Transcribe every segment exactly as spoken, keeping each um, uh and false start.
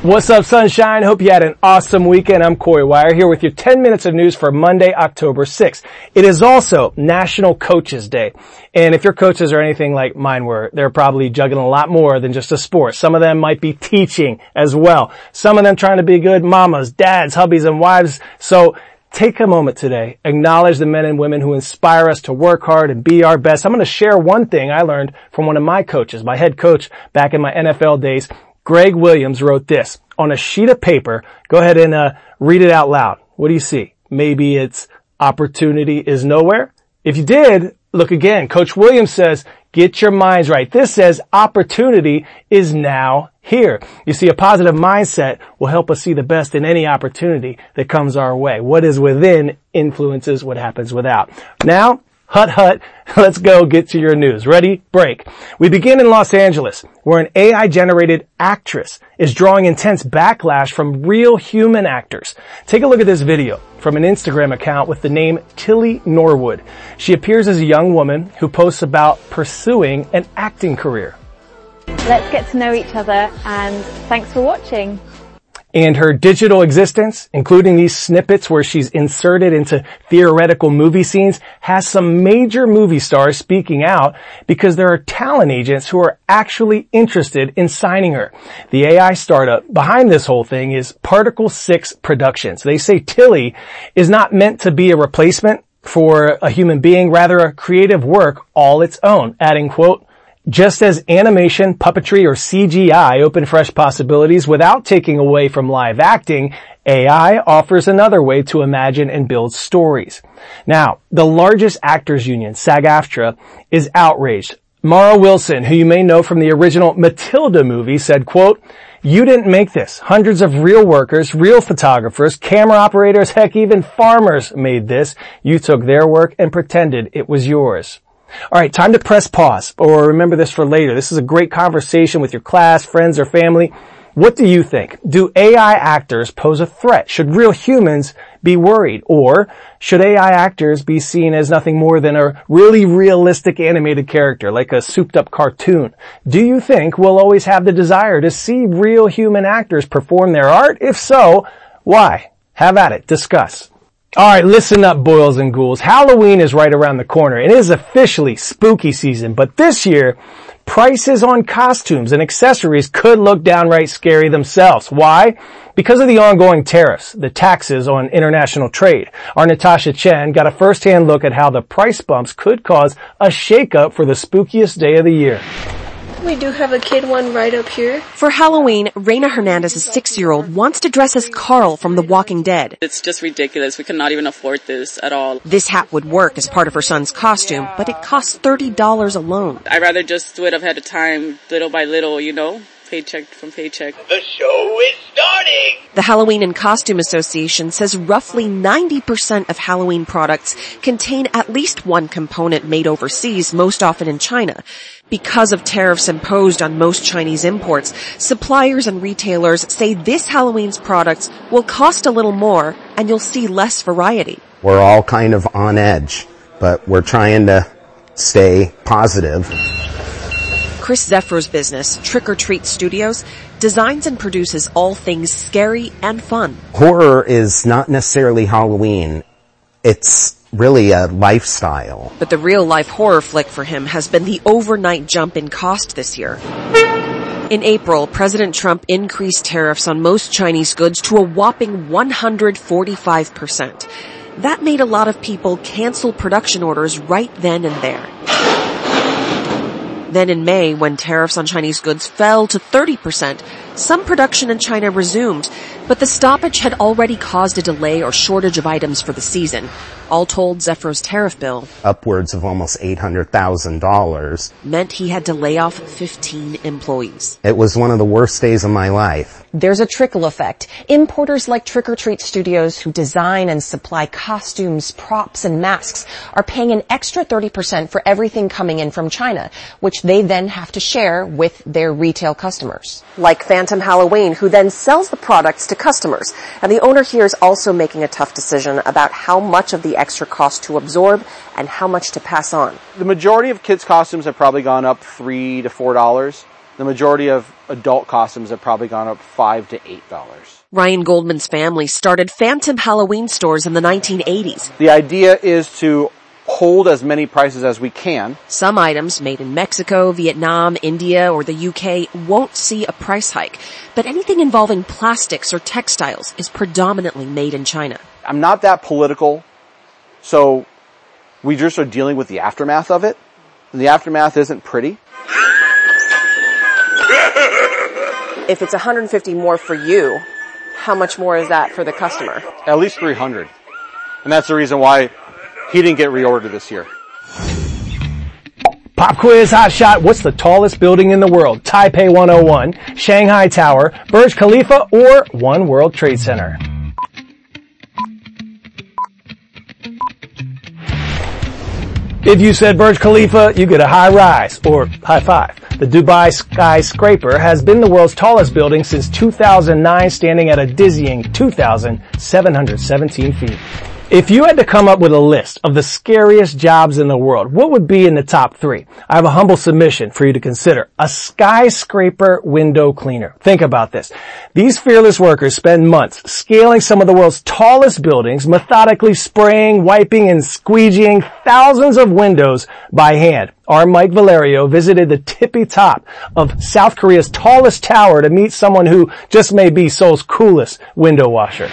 What's up, sunshine? Hope you had an awesome weekend. I'm Corey Wire here with your ten minutes of news for Monday, October sixth. It is also National Coaches Day. And if your coaches are anything like mine were, they're probably juggling a lot more than just a sport. Some of them might be teaching as well. Some of them trying to be good mamas, dads, hubbies, and wives. So take a moment today, acknowledge the men and women who inspire us to work hard and be our best. I'm going to share one thing I learned from one of my coaches, my head coach back in my N F L days. Greg Williams wrote this on a sheet of paper. Go ahead and uh, read it out loud. What do you see? Maybe it's opportunity is nowhere. If you did, look again. Coach Williams says, get your minds right. This says opportunity is now here. You see, a positive mindset will help us see the best in any opportunity that comes our way. What is within influences what happens without. Now, hut hut, let's go get to your news. Ready? Break. We begin in Los Angeles, where an A I-generated actress is drawing intense backlash from real human actors. Take a look at this video from an Instagram account with the name Tilly Norwood. She appears as a young woman who posts about pursuing an acting career. Let's get to know each other, and thanks for watching. And her digital existence, including these snippets where she's inserted into theoretical movie scenes, has some major movie stars speaking out because there are talent agents who are actually interested in signing her. The A I startup behind this whole thing is Particle six Productions. They say Tilly is not meant to be a replacement for a human being, rather a creative work all its own, adding, quote, just as animation, puppetry, or C G I open fresh possibilities without taking away from live acting, A I offers another way to imagine and build stories. Now, the largest actors union, SAG-AFTRA, is outraged. Mara Wilson, who you may know from the original Matilda movie, said, quote, you didn't make this. Hundreds of real workers, real photographers, camera operators, heck, even farmers made this. You took their work and pretended it was yours. All right, time to press pause, or remember this for later. This is a great conversation with your class, friends, or family. What do you think? Do A I actors pose a threat? Should real humans be worried? Or should A I actors be seen as nothing more than a really realistic animated character, like a souped-up cartoon? Do you think we'll always have the desire to see real human actors perform their art? If so, why? Have at it. Discuss. All right, listen up, boils and ghouls. Halloween is right around the corner. It is officially spooky season, but this year, prices on costumes and accessories could look downright scary themselves. Why? Because of the ongoing tariffs, the taxes on international trade. Our Natasha Chen got a first-hand look at how the price bumps could cause a shakeup for the spookiest day of the year. We do have a kid one right up here. For Halloween, Reina Hernandez's six-year-old wants to dress as Carl from The Walking Dead. It's just ridiculous. We cannot even afford this at all. This hat would work as part of her son's costume, but it costs thirty dollars alone. I'd rather just do it ahead of time, little by little, you know? Paycheck from paycheck. The show is starting! The Halloween and Costume Association says roughly ninety percent of Halloween products contain at least one component made overseas, most often in China. Because of tariffs imposed on most Chinese imports, suppliers and retailers say this Halloween's products will cost a little more and you'll see less variety. We're all kind of on edge, but we're trying to stay positive. Chris Zephro's business, Trick or Treat Studios, designs and produces all things scary and fun. Horror is not necessarily Halloween. It's really a lifestyle. But the real-life horror flick for him has been the overnight jump in cost this year. In April, President Trump increased tariffs on most Chinese goods to a whopping one hundred forty-five percent. That made a lot of people cancel production orders right then and there. Then in May, when tariffs on Chinese goods fell to thirty percent, some production in China resumed, but the stoppage had already caused a delay or shortage of items for the season. All told, Zephro's tariff bill, upwards of almost eight hundred thousand dollars, meant he had to lay off fifteen employees. It was one of the worst days of my life. There's a trickle effect. Importers like Trick or Treat Studios, who design and supply costumes, props, and masks, are paying an extra thirty percent for everything coming in from China, which they then have to share with their retail customers. Like Phantom Halloween, who then sells the products to customers. And the owner here is also making a tough decision about how much of the extra cost to absorb and how much to pass on. The majority of kids' costumes have probably gone up three to four dollars. the majority of adult costumes have probably gone up five to eight dollars. Ryan Goldman's family started Phantom Halloween stores in the nineteen eighties. The idea is to hold as many prices as we can. Some items made in Mexico, Vietnam, India, or the U K won't see a price hike, but anything involving plastics or textiles is predominantly made in China. I'm not that political, so we just are dealing with the aftermath of it, and the aftermath isn't pretty. If it's one hundred fifty more for you, how much more is that for the customer? At least three hundred. And that's the reason why he didn't get reordered this year. Pop quiz, hot shot. What's the tallest building in the world? Taipei one oh one, Shanghai Tower, Burj Khalifa, or One World Trade Center? If you said Burj Khalifa, you get a high rise, or high five. The Dubai skyscraper has been the world's tallest building since two thousand nine, standing at a dizzying two thousand seven hundred seventeen feet. If you had to come up with a list of the scariest jobs in the world, what would be in the top three? I have a humble submission for you to consider. A skyscraper window cleaner. Think about this. These fearless workers spend months scaling some of the world's tallest buildings, methodically spraying, wiping, and squeegeeing thousands of windows by hand. Our Mike Valerio visited the tippy top of South Korea's tallest tower to meet someone who just may be Seoul's coolest window washer.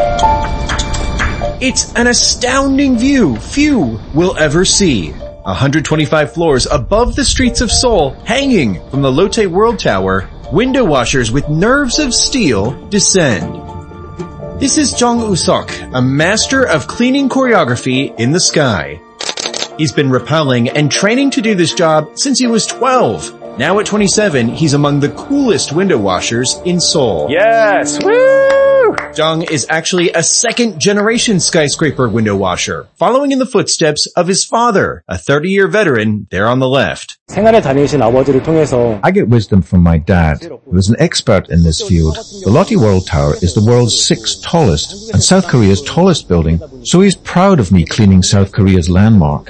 It's an astounding view few will ever see. one hundred twenty-five floors above the streets of Seoul, hanging from the Lotte World Tower, window washers with nerves of steel descend. This is Jung Usok, a master of cleaning choreography in the sky. He's been rappelling and training to do this job since he was twelve. Now at twenty-seven, he's among the coolest window washers in Seoul. Yes! Woo! Jung is actually a second-generation skyscraper window washer, following in the footsteps of his father, a thirty-year veteran there on the left. I get wisdom from my dad, who is an expert in this field. The Lotte World Tower is the world's sixth tallest and South Korea's tallest building, so he's proud of me cleaning South Korea's landmark.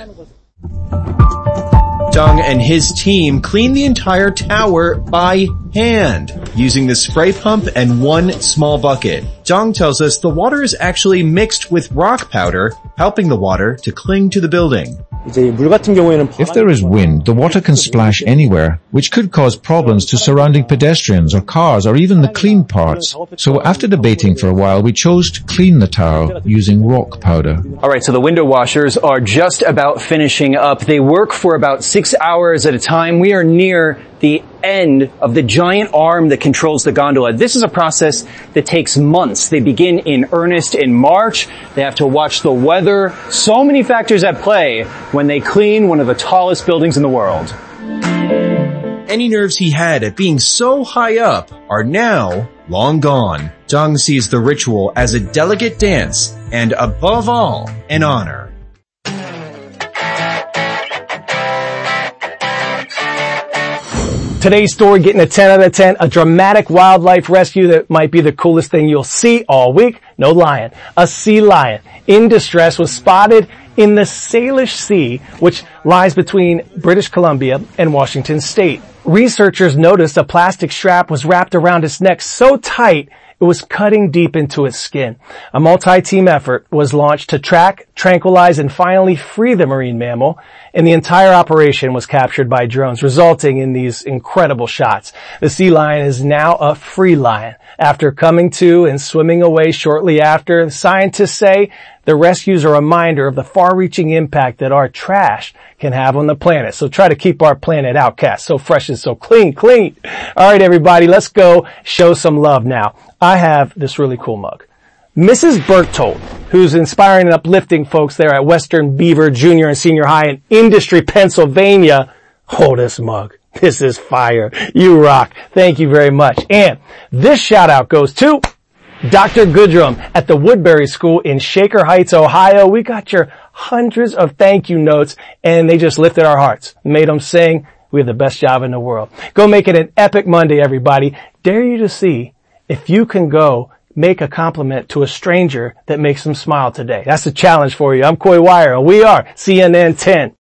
Jung and his team clean the entire tower by hand, using the spray pump and one small bucket. Jung tells us the water is actually mixed with rock powder, helping the water to cling to the building. If there is wind, the water can splash anywhere, which could cause problems to surrounding pedestrians or cars or even the clean parts. So after debating for a while, we chose to clean the tower using rock powder. All right, so the window washers are just about finishing up. They work for about six hours at a time. We are near the end of the giant arm that controls the gondola. This is a process that takes months. They begin in earnest in March. They have to watch the weather. So many factors at play when they clean one of the tallest buildings in the world. Any nerves he had at being so high up are now long gone. Jung sees the ritual as a delicate dance and, above all, an honor. Today's story getting a ten out of ten, a dramatic wildlife rescue that might be the coolest thing you'll see all week. No lion. A sea lion in distress was spotted in the Salish Sea, which lies between British Columbia and Washington State. Researchers noticed a plastic strap was wrapped around its neck so tight it was cutting deep into its skin. A multi-team effort was launched to track, tranquilize, and finally free the marine mammal, and the entire operation was captured by drones, resulting in these incredible shots. The sea lion is now a free lion. After coming to and swimming away shortly after, scientists say the rescue is a reminder of the far-reaching impact that our trash can have on the planet. So try to keep our planet outcast, so fresh and so clean, clean. All right, everybody, let's go show some love now. I have this really cool mug. Missus Berthold, who's inspiring and uplifting folks there at Western Beaver Junior and Senior High in Industry, Pennsylvania. Oh, this mug. This is fire. You rock. Thank you very much. And this shout out goes to Doctor Goodrum at the Woodbury School in Shaker Heights, Ohio. We got your hundreds of thank you notes and they just lifted our hearts, made them sing. We have the best job in the world. Go make it an epic Monday, everybody. Dare you to see if you can go make a compliment to a stranger that makes them smile today. That's a challenge for you. I'm Coy Wire and we are C N N ten.